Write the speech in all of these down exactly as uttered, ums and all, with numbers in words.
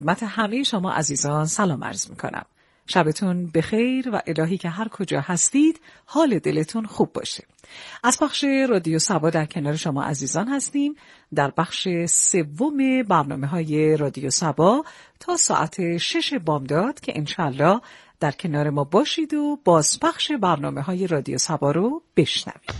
خدمت همه شما عزیزان سلام عرض میکنم. شبتون بخیر و الهی که هر کجا هستید حال دلتون خوب باشه. از بخش رادیو سبا در کنار شما عزیزان هستیم در بخش سوم برنامه‌های رادیو سبا تا ساعت شش بامداد که انشالله در کنار ما باشید و بازپخش برنامه‌های رادیو سبا رو بشنوید.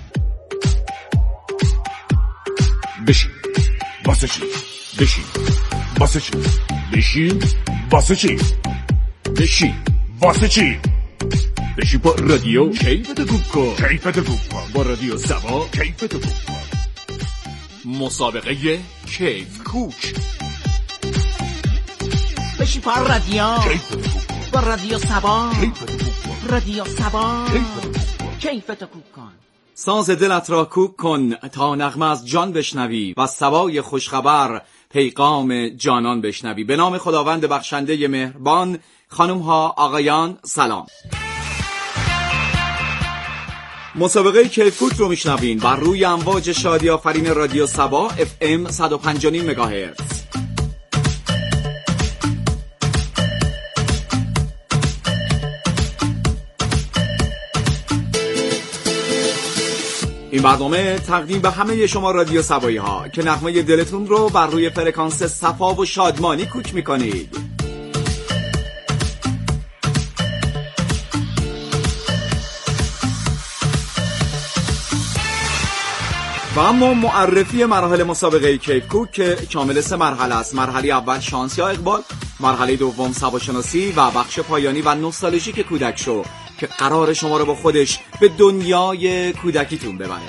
بشین واسه چی؟ بشین واسه چی؟ بشین واسه چی؟ بشین واسه چی؟ بشین با رادیو کیفتو خوب کن، کیفتو خوب کن با رادیو سبا، کیفتو خوب کن. مسابقه کیف کوک. بشین با رادیو کیفتو خوب کن با رادیو سبا، کیفتو خوب کن رادیو سبا، کیفتو خوب کن. کیفتو خوب کن. ساز دلت را کوک کن تا نغمه از جان بشنوی و سوای خوشخبر پیغام جانان بشنوی. به نام خداوند بخشنده مهربان. خانم ها آقایان سلام. مسابقه کیف کوک رو میشنوین بر روی امواج شادی آفرین رادیو سبا اف ام صد و پنج و نیم مگاهرتز. این برنامه تقدیم به همه شما رادیو سبایی ها که نغمه دلتون رو بر روی فرکانس صفا و شادمانی کوک میکنید. و اما معرفی مراحل مسابقه کیف کوک که شامل سه مرحله است. مرحله اول شانس یا اقبال، مرحله دوم سباشناسی و بخش پایانی و نوستالژیک کودک شو که قرار شما رو با خودش به دنیای کودکیتون ببره.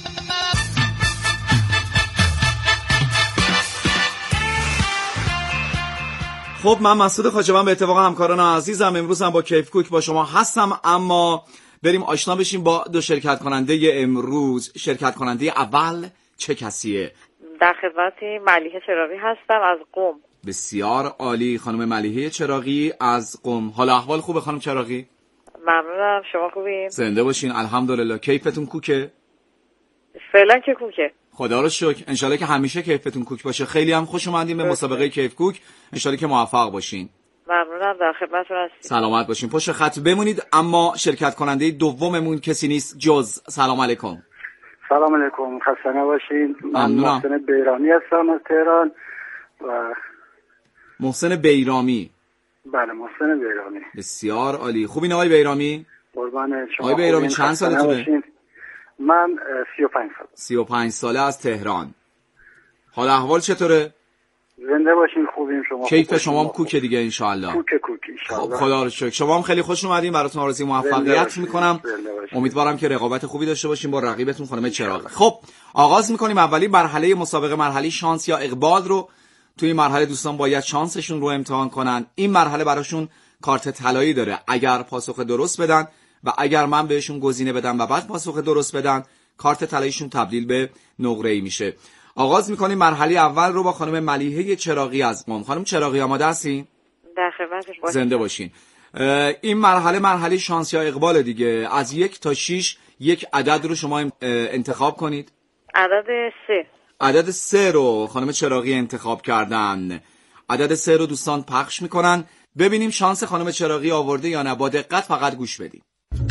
خب من مسعود خاجوان به اتفاق همکاران عزیزم امروز هم با کیف کوک با شما هستم، اما بریم آشنا بشیم با دو شرکت کننده امروز. شرکت کننده اول چه کسیه؟ در خدمت ملیحه چراغی هستم از قم. بسیار عالی. خانم ملیحه چراغی از قم. حال احوال خوبه خانم چراغی؟ ممنونم. شما خوبین؟ زنده باشین. الحمدلله. کیفتون کوکه؟ فعلا که کوکه. خدا رو شکر. انشالله که همیشه کیفتون کوک باشه. خیلی هم خوش اومدین به مسابقه کیف کوک. انشالله که موفق باشین. ممنونم. در خدمتتون هستم. سلامت باشین. پشت خط بمونید. اما شرکت کننده دوممون کسی نیست جز. سلام علیکم. سلام علیکم. خسته نباشین. من ممنونم. محسن بیرامی هستم از تهران. و محسن بیرامی. بله محسن بیرامی. بسیار عالی. خوبین آقای بیرامی؟ قربان شما. آقای بیرامی چند سالتونه؟ من سی و پنج سال. سی و پنج ساله از تهران. حال احوال چطوره؟ زنده باشین. خوبیم شما؟ کیف شما هم کوکه دیگه انشالله. کوکه کوکی خب خدا رو شکر. شما هم خیلی خوش اومدین. براتون آرزوی موفقیت میکنم. امیدوارم که رقابت خوبی داشته باشین با رقیبتون خانم چراغی. خب آغاز میکنیم. اولی مرحله مسابقه مرحله شانس یا اقبال رو. توی این مرحله دوستان باید شانسشون رو امتحان کنن. این مرحله براشون کارت طلایی داره. اگر پاسخ درست بدن و اگر من بهشون گزینه بدم و بعد پاسخ درست بدن، کارت طلاییشون تبدیل به نقره‌ای میشه. آغاز میکنیم مرحله اول رو با خانم ملیحه چراغی از قم. خانم چراغی آماده هستین؟ در خدمتتون باشم. زنده باشین. این مرحله مرحله شانس یا اقبال دیگه. از یک تا شیش یک عدد رو شما انتخاب کنید. عدد سه. عدد سه رو خانم چراغی انتخاب کردن. عدد سه رو دوستان پخش میکنن. ببینیم شانس خانم چراغی آورده یا نه. با دقت فقط گوش بدید.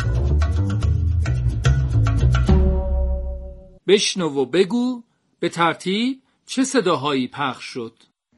بشنو و بگو به ترتیب چه صداهایی پخش شد.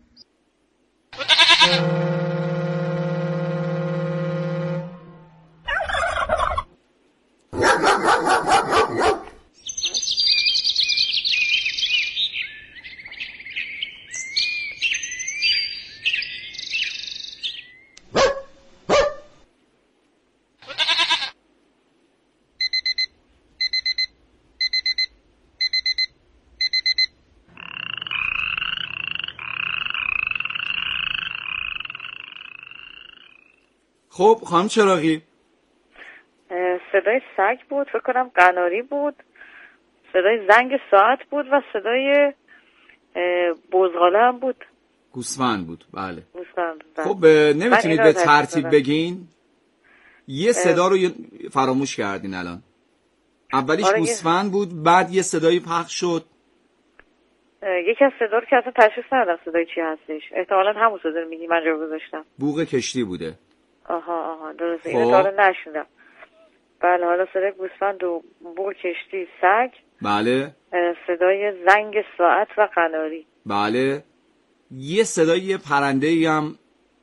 خب خانم چراغی. صدای سگ بود، فکر کنم قناری بود، صدای زنگ ساعت بود و صدای بزغاله هم بود. گوسفند بود. بله گوسفند. خب نمیتونید به ترتیب بگین؟ یه صدا رو فراموش کردین الان. اولیش آره گوسفند بود، بعد یه صدایی پخش شد. یکی از صدا رو که اصلا تشخیص ندادم صدای چی هستش. احتمالاً همون صدا رو میگی من جا گذاشتم. بوق کشتی بوده. آها آها درسته. اینو تا حالا نشنیدم. بله حالا صدای گوسفند و بوق کشتی، سگ. بله. صدای زنگ ساعت و قناری. بله. یه صدای یه پرنده‌ای هم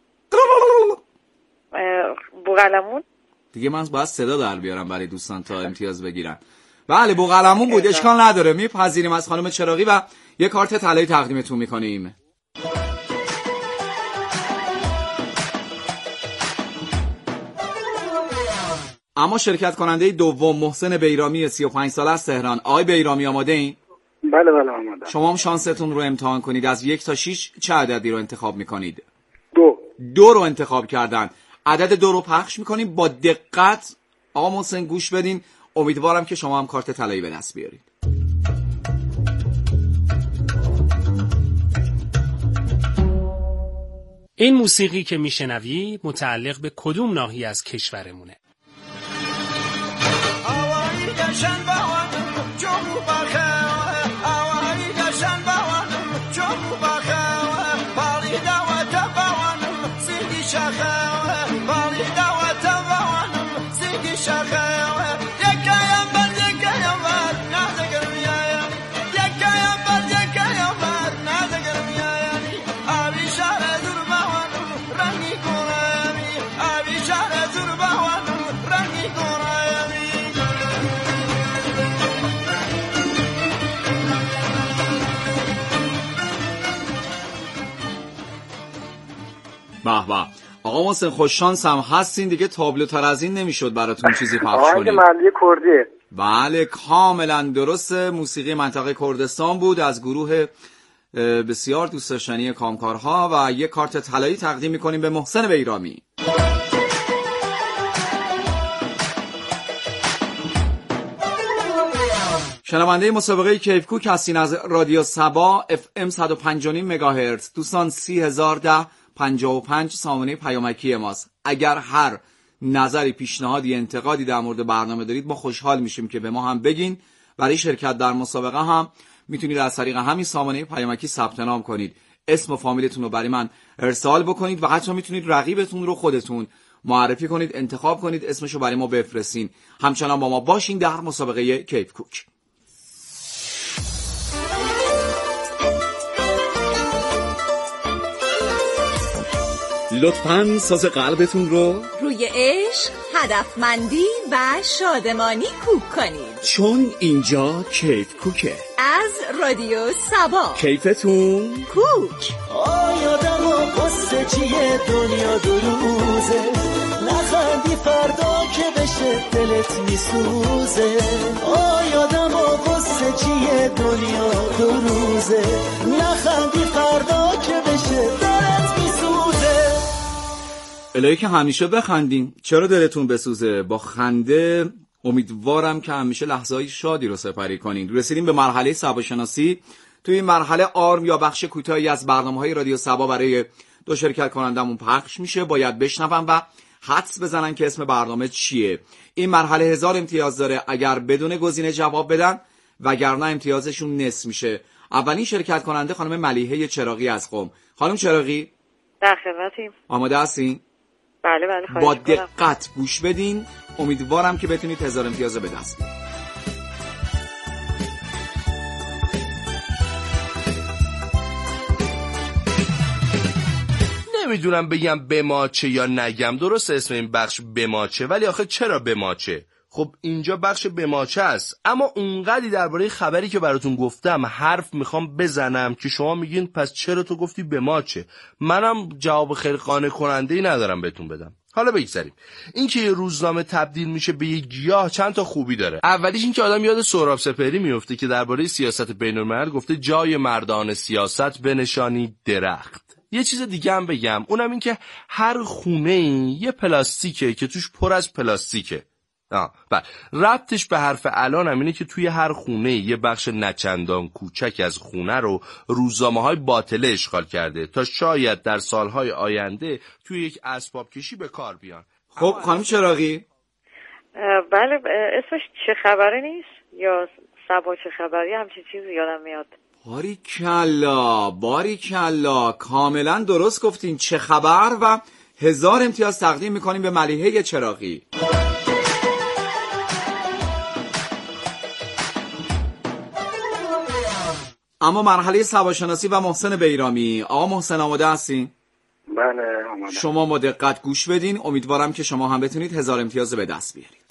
بوقلمون. دیگه من باید صدا در بیارم برای دوستان تا امتیاز بگیرن. بله بوقلمون بود. اشکال نداره، میپذیریم از خانم چراغی و یه کارت طلایی تقدیمتون میکنیم. اما شرکت کننده دوم محسن بیرامی سی و پنج ساله از تهران. آقای بیرامی آماده این؟ بله بله آماده. شما هم شانستون رو امتحان کنید. از یک تا شیش چه عددی رو انتخاب میکنید؟ دو. دو رو انتخاب کردن. عدد دو رو پخش میکنیم. با دقت آقا محسن گوش بدین. امیدوارم که شما هم کارت طلایی به دست بیارید. این موسیقی که میشنوی متعلق به کدوم ناحیه از کشورمونه؟ به به آقا محسن خوش شانس هم هستین دیگه. تابلوتر از این نمیشد براتون چیزی پخش آهنگ کنیم. محلی کردی. بله کاملا درست. موسیقی منطقه کردستان بود از گروه بسیار دوست داشتنی کامکارها و یک کارت طلایی تقدیم میکنیم به محسن بیرامی. شنونده مسابقه کیفکوک هستین از رادیو سبا اف ام صد و پنج و نیم مگاهرتز. دوستان سی هزار ده پنجاه و پنج سامانه پیامکی ماست. اگر هر نظری، پیشنهادی، انتقادی در مورد برنامه دارید ما خوشحال میشیم که به ما هم بگین. برای شرکت در مسابقه هم میتونید از طریق همین سامانه پیامکی ثبت نام کنید. اسم و فامیلتون رو برای من ارسال بکنید و حتی میتونید رقیبتون رو خودتون معرفی کنید، انتخاب کنید، اسمشو برای ما بفرستین. همچنان با ما باشین در مسابقه کیفکوک. لطفاً ساز قلبتون رو روی عشق، هدفمندی و شادمانی کوک کنید، چون اینجا کیف کوکه. از رادیو سبا. کیفتون کوک. آیادم و قصه چیه دنیا دو روزه، نخندی فردا که بشه دلت میسوزه. آیادم و قصه چیه دنیا دو روزه، نخندی فردا که بشه دلت میسوزه. الهی که همیشه بخندین. چرا دلتون بسوزه؟ با خنده امیدوارم که همیشه لحظه‌های شادی رو سپری کنین. رسیدیم به مرحله سبا شناسی. توی این مرحله آرم یا بخش کوتاهی از برنامه‌های رادیو سبا برای دو شرکت کنندمون پخش میشه. باید بشنون و حدس بزنن که اسم برنامه چیه. این مرحله هزار امتیاز داره اگر بدون گزینه جواب بدن، وگرنه امتیازشون نصف میشه. اولین شرکت کننده خانم ملیحه چراغی از قم. خانم چراغی در خدمتیم. آماده هستین؟ بله بله خواهش با می‌کنم. دقت گوش بدین. امیدوارم که بتونید هزار امتیاز به دست بیارید. نمیدونم بگم بماچه یا نگم. درست اسم این بخش بماچه، ولی آخه چرا بماچه؟ خب اینجا بخش بماچه است، اما اونقدی درباره خبری که براتون گفتم حرف میخوام بزنم که شما میگین پس چرا تو گفتی بماچه؟ منم جواب خیلی قانع کننده‌ای ندارم بهتون بدم. حالا بگذاریم. این که یه روزنامه تبدیل میشه به یه گیاه چند تا خوبی داره. اولیش این که آدم یاد سهراب سپهری میفته که درباره سیاست بین‌الملل گفته جای مردان سیاست بنشانی درخت. یه چیز دیگه هم بگم، اونم این که هر خونه‌ای یه پلاستیکه که توش پر از پلاستیکه. آه بله، ربطش به حرف الان هم اینه که توی هر خونه یه بخش نچندان کوچک از خونه رو روزنامه‌های باطله اشغال کرده تا شاید در سالهای آینده توی یک اسباب کشی به کار بیان. خب خانم چراغی بله اسمش چه خبره نیست یا سبا چه خبری همچین چیزی یادم میاد. باریکلا باریکلا کاملا درست گفتین. چه خبر و هزار امتیاز تقدیم میکنیم به ملیحه چراغی. اما مرحله سوادشناسی و محسن بیرامی. آقا محسن آماده هستین؟ بله آماده. شما با دقت گوش بدین، امیدوارم که شما هم بتونید هزار امتیاز به دست بیارید.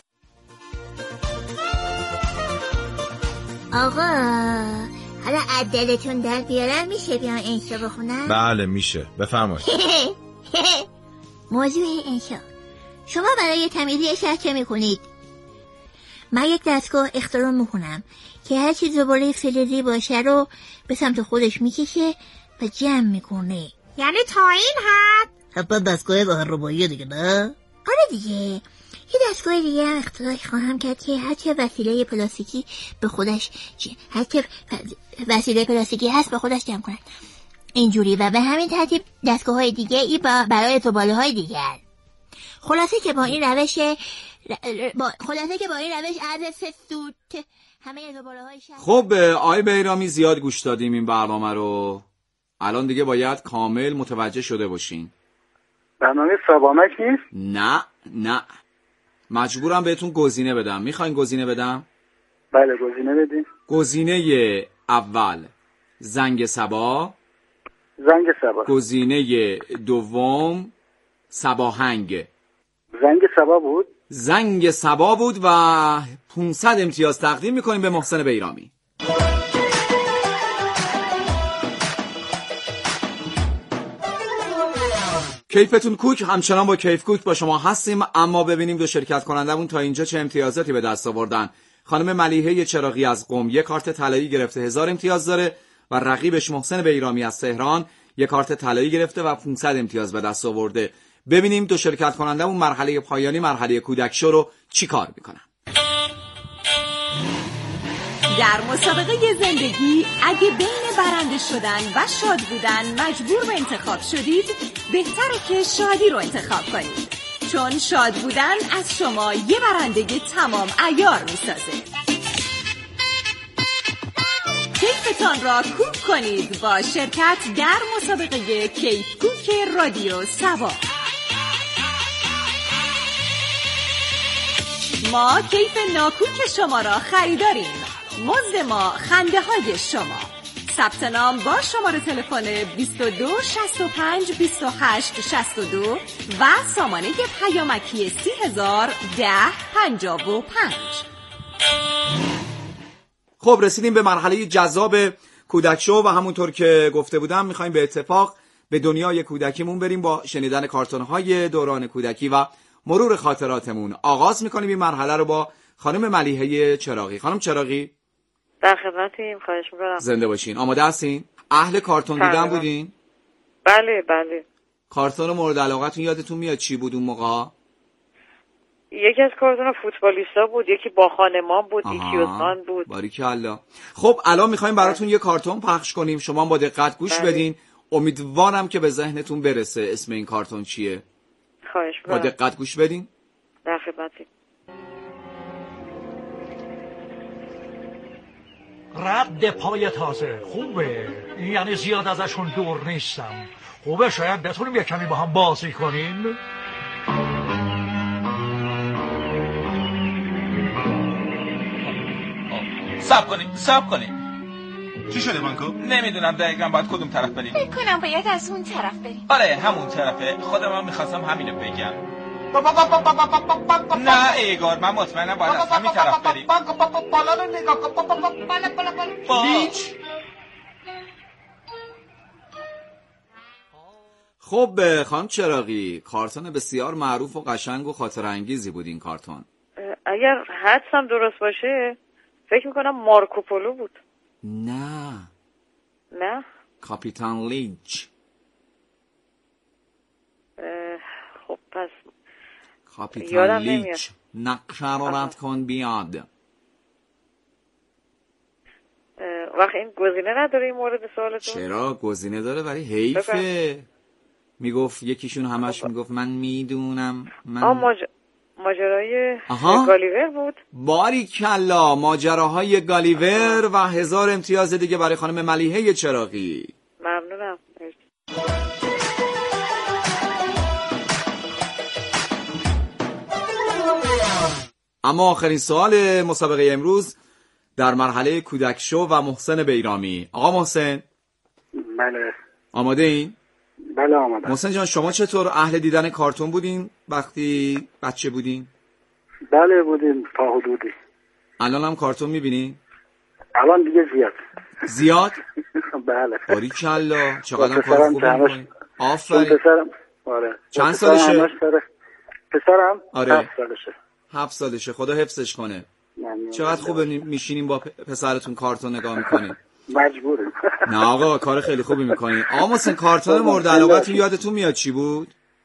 آقا حالا عدلتون در بیارم میشه بیان انشا بخونم؟ بله میشه، بفرمایید. موضوع انشا، شما برای تمیزی شهر چه میکنید؟ من یک دستگاه اختراع میکنم که هر چی زباله فلزی باشه رو به سمت خودش میکشه و جمع میکنه. یعنی تا این حد؟ حتما دستگاه کهربایی دیگه نه؟ آره دیگه. یه دستگاه دیگه هم اختراع خواهم کرد که هر چه وسیله پلاستیکی به خودش هر چه وسیله پلاستیکی هست به خودش جمع کنه. اینجوری و به همین ترتیب دستگاه های دیگه ای برای زباله های دیگر. خلاصه که با این روش با خلاصه که با این روش از سه سوت همه زباله های شهر. خب آقای بیرامی زیاد گوش دادیم این برنامه رو. الان دیگه باید کامل متوجه شده باشین. برنامه سابامک نیست؟ نه نه مجبورم بهتون گزینه بدم. میخواین گزینه بدم؟ بله گزینه بدین. گزینه اول زنگ صبا، زنگ صبا. گزینه دوم صباهنگ. زنگ صبا بود؟ زنگ صبا بود و پانصد امتیاز تقدیم میکنیم به محسن بیرامی. کیفتون کوک همچنان با کیف کوک با شما هستیم، اما ببینیم دو شرکت کنندمون تا اینجا چه امتیازاتی به دست آوردن. خانم ملیحه چراغی از قم یک کارت طلایی گرفته، هزار امتیاز داره و رقیبش محسن بیرامی از تهران یک کارت طلایی گرفته و پانصد امتیاز به دست آورده. ببینیم دو شرکت کنندمون مرحله پایانی مرحله کودک شو رو چی کار میکنن. در مسابقه زندگی اگه بین برنده شدن و شاد بودن مجبور به انتخاب شدید، بهتره که شادی رو انتخاب کنید، چون شاد بودن از شما یه برنده تمام عیار میسازه. کیفتان را کوک کنید با شرکت در مسابقه کیف کوک رادیو سبا. ما کیف ناکوک شما را خریداریم. مزد ما خنده های شما. ثبت نام با شماره تلفن بیست و دو شصت و پنج بیست و هشت شصت و دو و سامانه پیامکی سی هزار ده پنجاه و پنج. خب رسیدیم به مرحله جذاب کودک شو و همونطور که گفته بودم میخوایم به اتفاق به دنیای کودکیمون بریم با شنیدن کارتون‌های دوران کودکی و مرور خاطراتمون. آغاز میکنیم این مرحله رو با خانم ملیحه چراغی. خانم چراغی در خدمتیم، خواهش میکنم. زنده باشین. آماده هستین؟ اهل کارتون دیدن بودین؟ بله بله. کارتون مورد علاقتون یادتون میاد چی بود اون موقع؟ یکی از کارتون فوتبالیستا بود، یکی با خانمان بود، یکی اوزان بود. باریکالله. خب الان میخوایم براتون یه کارتون پخش کنیم، شما با دقت گوش بله. بدین. امیدوارم که به ذهنتون برسه اسم این کارتون چیه. خواهش میکنم. با دقت گوش بدین. در خدمتیم. رد پای تازه خوبه، یعنی زیاد ازشون دور نیستم. خوبه، شاید بتونیم یه کمی با هم بازی کنیم. ساب کنیم ساب کنیم. چی شده مانکو؟ نمیدونم دقیقاً باید کدوم طرف بریم. فکر کنم باید از اون طرف بریم. آره همون طرفه. خودم هم میخواستم همینو بگم. نه ایگار، من مطمئنم باید از همین طرف بریم. بالا رو نگاه کن. بالا بالا بالا. هیچ. خب خانم چراغی، کارتون بسیار معروف و قشنگ و خاطر انگیزی بود این کارتون. اگر حدسم درست باشه فکر میکنم مارکوپولو بود. نه نه کاپیتان لینچ. خب پس کاپیتان لینچ نقشه رو رد کن بیاد. وقت این گزینه نداره این مورد سوالتون؟ چرا گزینه داره ولی حیفه. میگفت یکیشون همش میگفت من میدونم من آه ماج... ماجرای آها. گالیور بود. باریکلا، ماجراهای گالیور و هزار امتیاز دیگه برای خانم ملیحه چراغی. ممنونم. اما آخرین سوال مسابقه امروز در مرحله کودک شو و محسن بیرامی. آقا محسن، بله. آماده این؟ بله آماده. محسن جان، شما چطور اهل دیدن کارتون بودین وقتی بچه بودین؟ بله بودیم تا حدودی. الان هم کارتون میبینین؟ الان دیگه زیاد. زیاد؟ بله. باریکلا، چقدر کار خوبی میکنین. آفرین. پسرم آره. چند سالشه؟ پسرم آره. هفت سالشه. هفت سالشه. خدا حفظش کنه. چقدر خوبه میشینیم با پسرتون کارتون نگاه میکنین. مجبوریم. نه آقا، کار خیلی خوبی میکنین. آقا محسن، کارتون مورد علاقتون یادتون میاد چی بود؟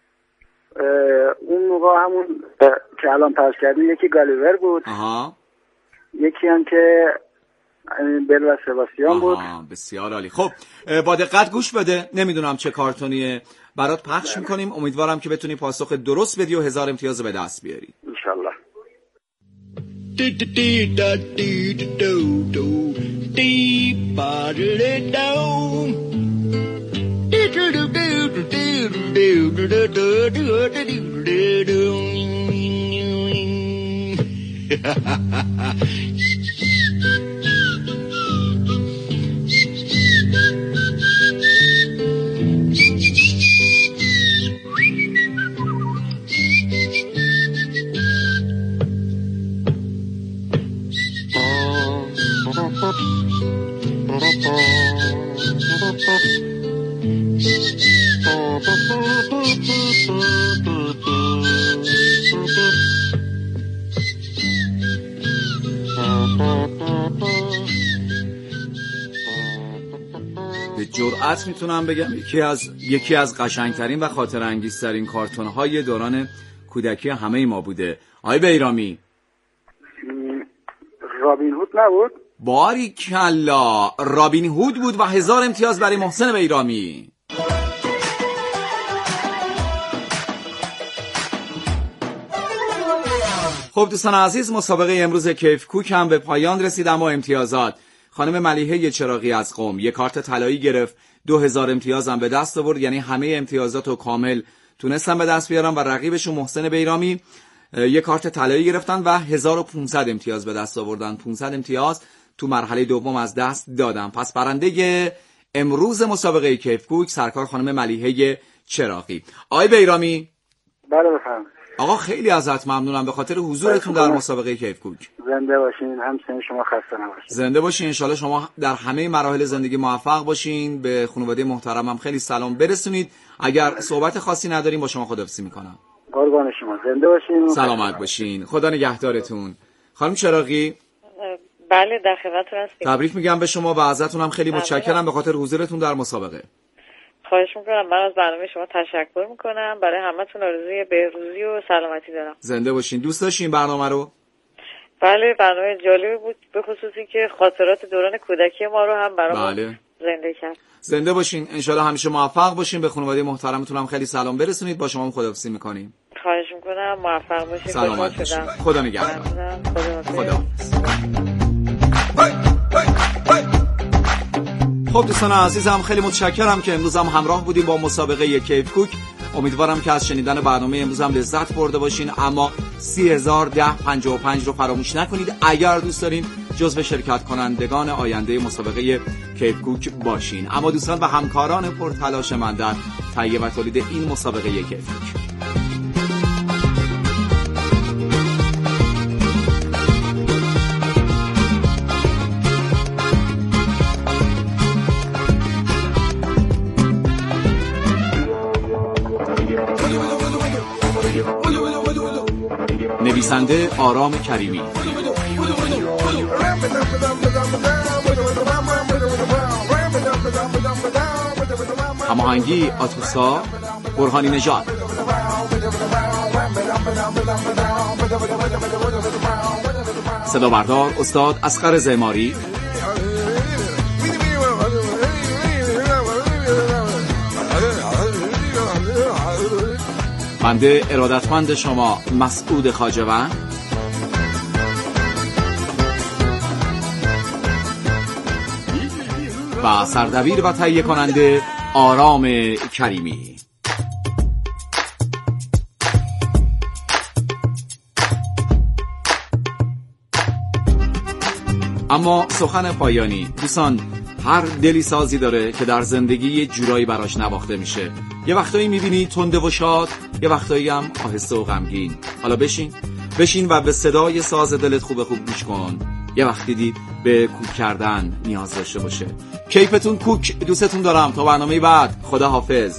اون موقع همون که الان پخش کردیم یکی گالیور بود. آها. یکی هم که بل و سباستیان بود. بسیار عالی. خب با دقت گوش بده، نمیدونم چه کارتونیه برات پخش میکنیم. امیدوارم که بتونی پاسخ درست بدی و هزار امتیاز به دست بیاری انشالله. به جرئت میتونم بگم یکی از یکی از قشنگترین و خاطر انگیزترین کارتون های دوران کودکی همه ما بوده. آقای بیرامی، رابین هود نبود؟ باریکلا، رابین هود بود و هزار امتیاز برای محسن بیرامی. خب دوستان عزیز، مسابقه امروز کیف کوک هم به پایان رسید. اما امتیازات: خانم ملیحه چراغی از قم یک کارت طلایی گرفت، دو هزار امتیاز هم به دست آورد، یعنی همه امتیازات رو کامل تونستن به دست بیارن و رقیبشون محسن بیرامی یک کارت طلایی گرفتن و هزار و پانصد امتیاز به دست آوردن. پانصد امتیاز تو مرحله دوم از دست دادن. پس برنده امروز مسابقه کیف کوک سرکار خانم ملیحه چراغی. آقای بیرامی. بله بفرمایید. آقا خیلی ازت ممنونم به خاطر حضورتون در مسابقه کیف کوک. زنده باشین، همچنین شما خسته نباشین. زنده باشین، انشالله شما در همه مراحل زندگی موفق باشین. به خانواده محترمم خیلی سلام برسونید. اگر صحبت خاصی نداریم با شما خداحافظی میکنم. قربان شما، زنده باشین، سلامت باشین، خدا نگهدارتون. خانم چراغی. بله در خدمتتون هستیم. تبریک میگم به شما و ازتونم خیلی متشکرم به خاطر حضورتون در مسابقه. خواهش میکنم. من از برنامه شما تشکر میکنم. برای همتون آرزوی بهروزی و سلامتی دارم. زنده باشین. دوست داشتین برنامه رو؟ بله، برنامه جالبی بود، به خصوصی که خاطرات دوران کودکی ما رو هم برامون بله. زنده کرد. زنده باشین، انشالله همیشه موفق باشین. به خانواده محترمتون هم خیلی سلام برسونید. با شما هم خداحافظی میکنیم. خواهش میکنم. موفق باشین. سلامت باشین. خدا نگهدار. خدا. خب دوستان عزیزم، خیلی متشکرم که امروز هم همراه بودیم با مسابقه کیف کوک. امیدوارم که از شنیدن برنامه امروز هم لذت برده باشین. اما سی هزار ده پنجاه و پنج رو فراموش نکنید اگر دوست دارین جزو شرکت کنندگان آینده مسابقه کیف کوک باشین. اما دوستان و همکاران پرتلاش من در تهیه و تولید این مسابقه کیف کوک، نویسنده آرام کریمی، هماهنگی آتوسا برهانی نژاد، صدا بردار استاد اصغر زماری، بنده ارادتمند شما مسعود خواجه‌وند و سردبیر و تهیه کننده آرام کریمی. اما سخن پایانی دوستان، هر دلی سازی داره که در زندگی یه جورایی براش نواخته میشه. یه وقتایی میبینی تنده و شاد، یه وقتایی هم آهسته و غمگین. حالا بشین بشین و به صدای ساز دلت خوب خوب گوش کن. یه وقتی دید به کوک کردن نیاز داشته باشه. کیفتون کوک. دوستتون دارم. تا برنامه بعد، خدا حافظ.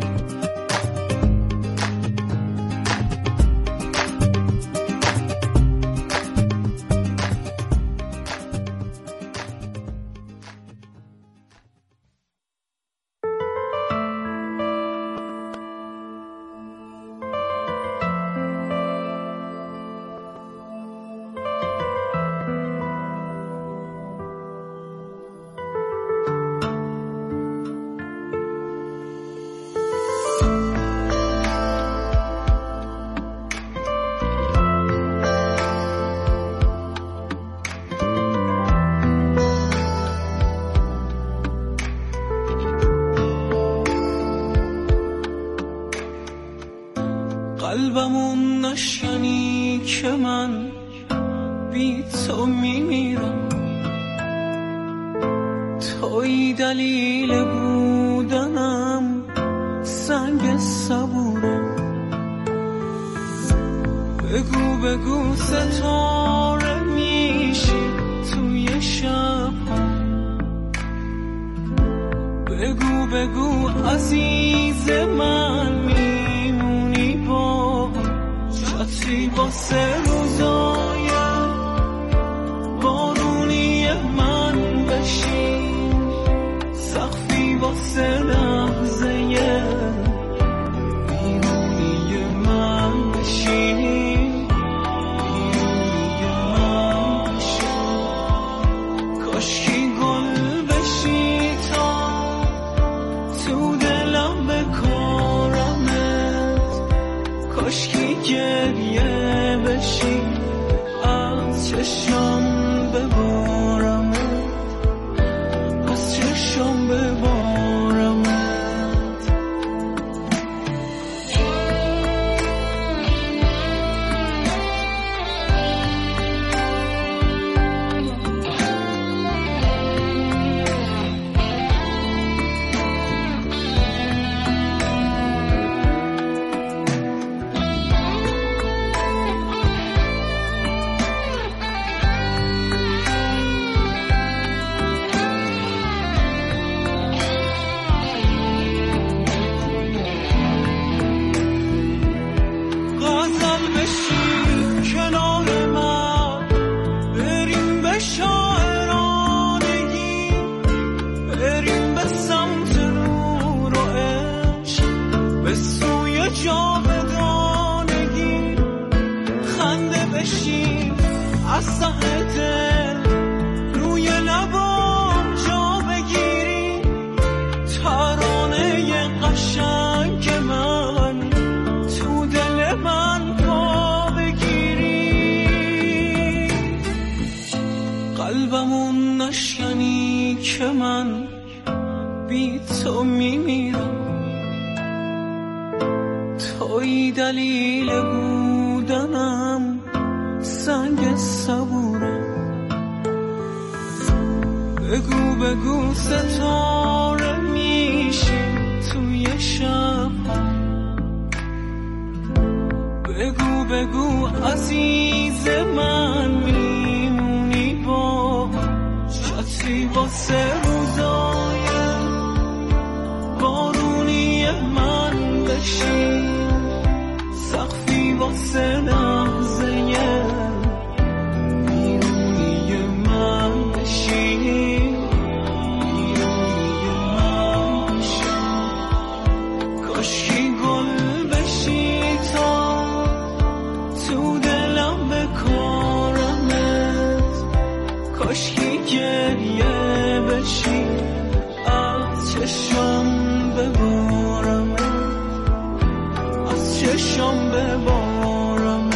قلبمون نشنی که من بی تو میمیرم، توی دلیل بودنم، سنگ صبورم. بگو بگو ستاره میشی توی شب، بگو بگو عزیز من میمونی با چطری واسه روزای بارونی من بشی، سقفی واسه لحظه بیرونی من بشی، بیرونی من بشی. کاشکی گل بشی تا تو دلم بکارمت، کاشکی گریه بشی از چشم ببارمت، از چشم ببارمت. قلبمون نشکنی که من بی تو میمیرم، توی دلیل بودنم، سنگ صبورم. بگو بگو ستاره میشی توی شب، بگو بگو عزیز من میمونی با چطری واسه روزای بارونی من بشی، سقفی واسه لحظه بیرونی من بشی، بیرونی من بشی. کاشکی گل بشی تا تو دلم بکارمت، کاشکی گریه بشی از چشم ببارمت، از چشم چشم ببارم.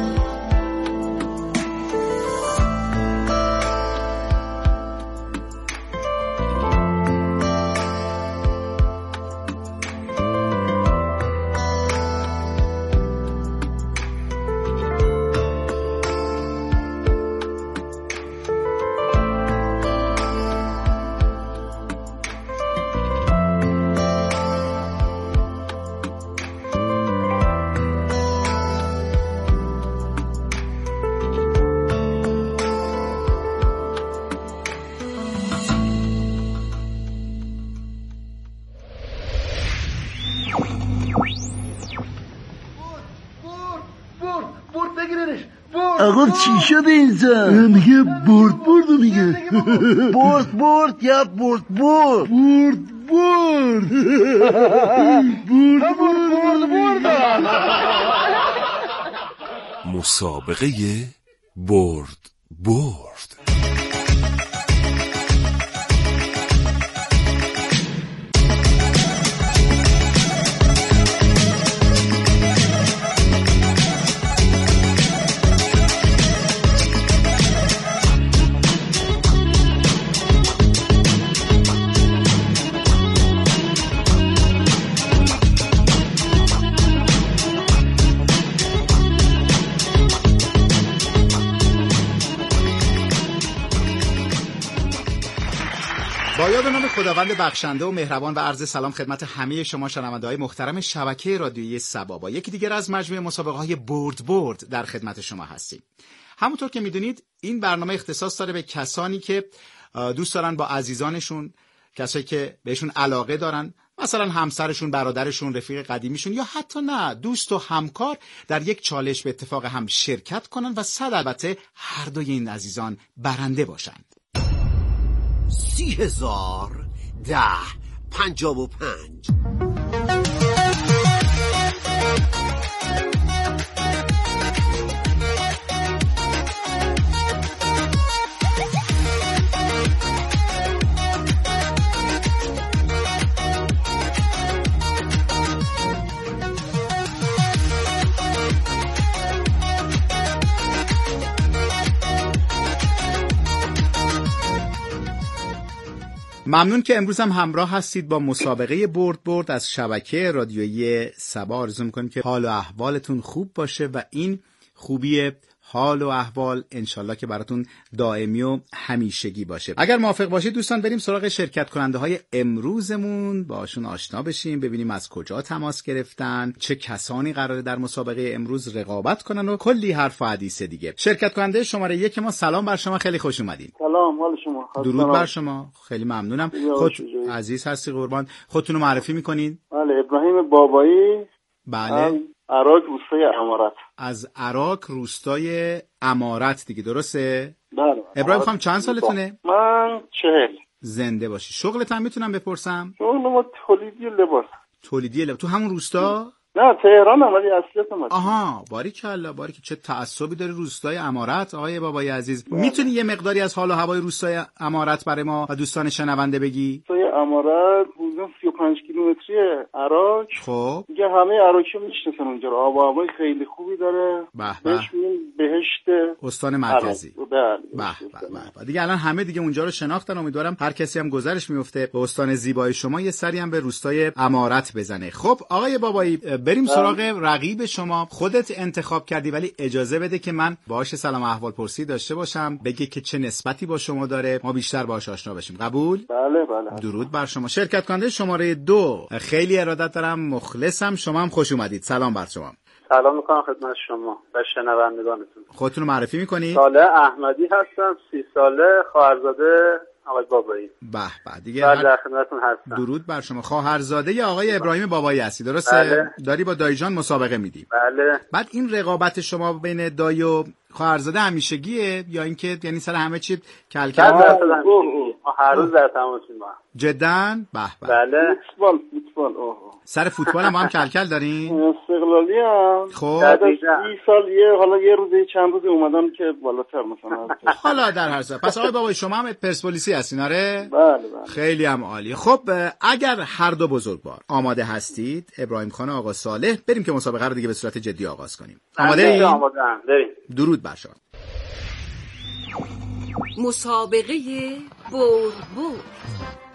آقا چی شده اینجا؟ میگه برد برد میگه. برد برد یا برد برد؟ برد برد برد برد برد. مسابقه برد برد. با یاد نام خداوند بخشنده و مهربان و عرض سلام خدمت همه شما شنونده‌های محترم شبکه رادیویی سبا. با یکی دیگر از مجموعه مسابقه‌های برد برد در خدمت شما هستیم. همونطور که میدونید این برنامه اختصاص داره به کسانی که دوست دارن با عزیزانشون، کسایی که بهشون علاقه دارن، مثلا همسرشون، برادرشون، رفیق قدیمیشون یا حتی نه دوست و همکار، در یک چالش به اتفاق هم شرکت کنن و صد البته هر دوی این عزیزان برنده باشند. سی هزار ده پنجاب و پنج. ممنون که امروز هم همراه هستید با مسابقه برد برد از شبکه رادیویی سبا. آرزو می‌کنیم که حال و احوالتون خوب باشه و این خوبی حال و احوال انشالله که براتون دائمی و همیشگی باشه. اگر موافق باشید دوستان بریم سراغ شرکت کننده های امروزمون، باشون آشنا بشیم، ببینیم از کجا تماس گرفتن، چه کسانی قراره در مسابقه امروز رقابت کنن و کلی حرف و حدیث دیگه. شرکت کننده شماره یک ما، سلام بر شما، خیلی خوش اومدین. سلام، حال شما؟ درود بر شما، خیلی ممنونم. خود عزیز هستی قربان. خودتون رو معرفی میکنین؟ بله، ابراهیم بابایی. بله. عراق روستای امارت. از عراق روستای امارت دیگه، درسته؟ بله. ابراهیم خانم چند سالتونه؟ من چهل. زنده باشی. شغلت هم میتونم بپرسم؟ شغل ما تولیدی لباس. تولیدی لباس. تو همون روستا؟ نه، تهران هم، ولی اصلیت هم. آها، باریکلا، باریک. چه تعصبی داره روستای امارت آقای بابایی عزیز. میتونی یه مقداری از حال و هوای روستای امارت برای ما و دوستان شنونده بگی؟ روستای امارت حدود سی و پنج کیلومتری عراق. خب دیگه همه عراقی میشناسن اونجا رو. آب و هوای خیلی خوبی داره. به به. بهشت استان مرکزی. بله. به به. دیگه الان همه دیگه اونجا رو شناختن. امیدوارم هر کسی هم گذرش میفته به استان زیبای شما یه سری هم به روستای امارت بزنه. خب آقای بابایی بریم سراغ رقیب شما. خودت انتخاب کردی ولی اجازه بده که من باهاش سلام احوال پرسی داشته باشم، بگه که چه نسبتی با شما داره، ما بیشتر باهاش آشنا بشیم. قبول؟ بله بله. درود بر شما. شرکت کننده شماره دو، خیلی ارادت دارم، مخلصم، شما هم خوش اومدید. سلام بر شما. سلام میکنم خدمت شما و شنوندگانتون. خودتون رو معرفی میکنید؟ صالح احمدی هستم، سی ساله، خواهرزاده آقای بابایی. به به. دیگه بله در خدمتتون هستم. درود بر شما. خواهرزاده آقای ابراهیم بابایی هستی، درسته؟ بله. داری با دایجان مسابقه میدی؟ بله. بعد این رقابت شما بین دایی و خواهرزاده همیشگیه یا اینکه یعنی سر همه چی کلکل؟ ما هر روز در تماسیم با هم. جداً؟ به به. بله. فوتبال فوتبال اوه. سر فوتبال هم, هم کلکل دارین؟ استقلالی هم. خب. بعد از سی سال یه حالا یه روزی چند روزی اومدم که بالاتر مثلا. حالا در هر صورت. پس آقای بابایی شما هم پرسپولیسی هستین آره؟ بله بله. خیلی هم عالی. خب اگر هر دو بزرگوار آماده هستید، ابراهیم خان و آقا صالح، بریم که مسابقه رو دیگه به صورت جدی آغاز کنیم. آماده اید؟ آماده ام. بریم. درود بر شما. مسابقه برد برد.